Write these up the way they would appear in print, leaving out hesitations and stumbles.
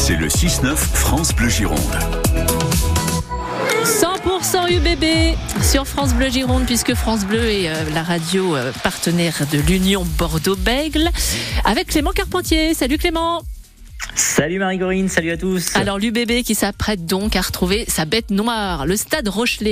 C'est le 6-9 France Bleu Gironde. 100% UBB sur France Bleu Gironde, puisque France Bleu est la radio partenaire de l'Union Bordeaux-Bègles, avec Clément Carpentier. Salut Clément. Salut Marie-Corinne, salut à tous. Alors l'UBB qui s'apprête donc à retrouver sa bête noire, le Stade Rochelais.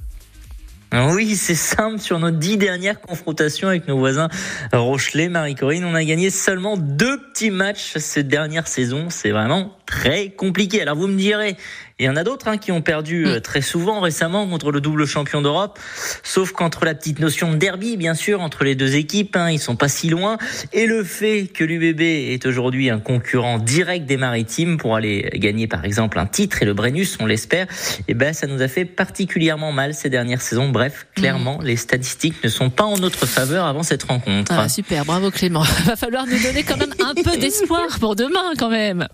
Oui, c'est simple, sur nos 10 dernières confrontations avec nos voisins Rochelais, Marie-Corinne, on a gagné seulement 2 petits matchs cette dernière saison. C'est vraiment très compliqué. Alors vous me direz, il y en a d'autres qui ont perdu très souvent récemment contre le double champion d'Europe, sauf qu'entre la petite notion de derby, bien sûr, entre les deux équipes, ils sont pas si loin, et le fait que l'UBB est aujourd'hui un concurrent direct des Maritimes pour aller gagner par exemple un titre, et le Brennus, on l'espère, ça nous a fait particulièrement mal ces dernières saisons. Bref, clairement, les statistiques ne sont pas en notre faveur avant cette rencontre. Ah, super, bravo Clément. Va falloir nous donner quand même un peu d'espoir pour demain quand même.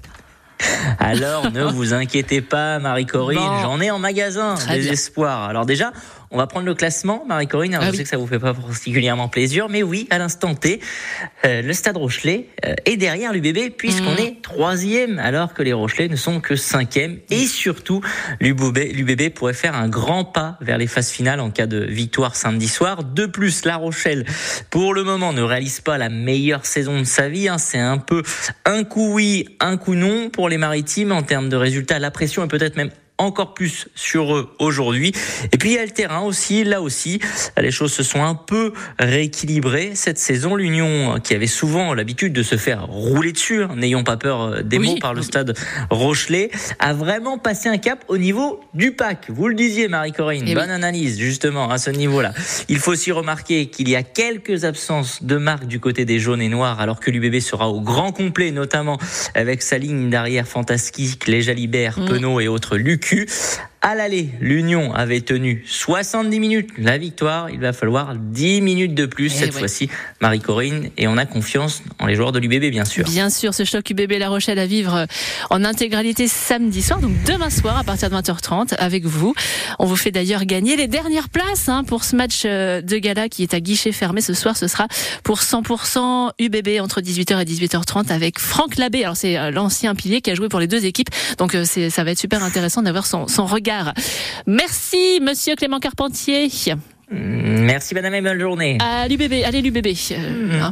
Alors ne vous inquiétez pas Marie-Corinne, j'en ai en magasin des espoirs. Alors déjà, on va prendre le classement, Marie-Corinne. Alors je sais que ça vous fait pas particulièrement plaisir, mais oui, à l'instant T, le Stade Rochelais est derrière l'UBB puisqu'on est 3e, alors que les Rochelais ne sont que 5e. Et surtout, l'UBB pourrait faire un grand pas vers les phases finales en cas de victoire samedi soir. De plus, La Rochelle, pour le moment, ne réalise pas la meilleure saison de sa vie. C'est un peu un coup oui, un coup non pour les Maritimes en termes de résultats. La pression est peut-être même encore plus sur eux aujourd'hui. Et puis il y a le terrain aussi, là aussi, les choses se sont un peu rééquilibrées cette saison. L'Union, qui avait souvent l'habitude de se faire rouler dessus, n'ayons pas peur des mots, par le Stade Rochelais, a vraiment passé un cap au niveau du pack. Vous le disiez Marie-Corinne, bonne analyse justement à ce niveau-là. Il faut aussi remarquer qu'il y a quelques absences de marque du côté des jaunes et noirs, alors que l'UBB sera au grand complet, notamment avec sa ligne d'arrière fantastique, les Jalibert, Penaud et autres Lucu. À l'aller, l'Union avait tenu 70 minutes la victoire. Il va falloir 10 minutes de plus cette fois-ci, Marie-Corinne. Et on a confiance en les joueurs de l'UBB, bien sûr. Bien sûr, ce choc UBB La Rochelle à vivre en intégralité samedi soir, donc demain soir à partir de 20h30 avec vous. On vous fait d'ailleurs gagner les dernières places pour ce match de gala qui est à guichet fermé ce soir. Ce sera pour 100% UBB entre 18h et 18h30 avec Franck Labbé. Alors c'est l'ancien pilier qui a joué pour les deux équipes. Donc ça va être super intéressant d'avoir son regard. Merci, monsieur Clément Carpentier. Merci, madame, et bonne journée. Allez, l'UBB. D'accord ?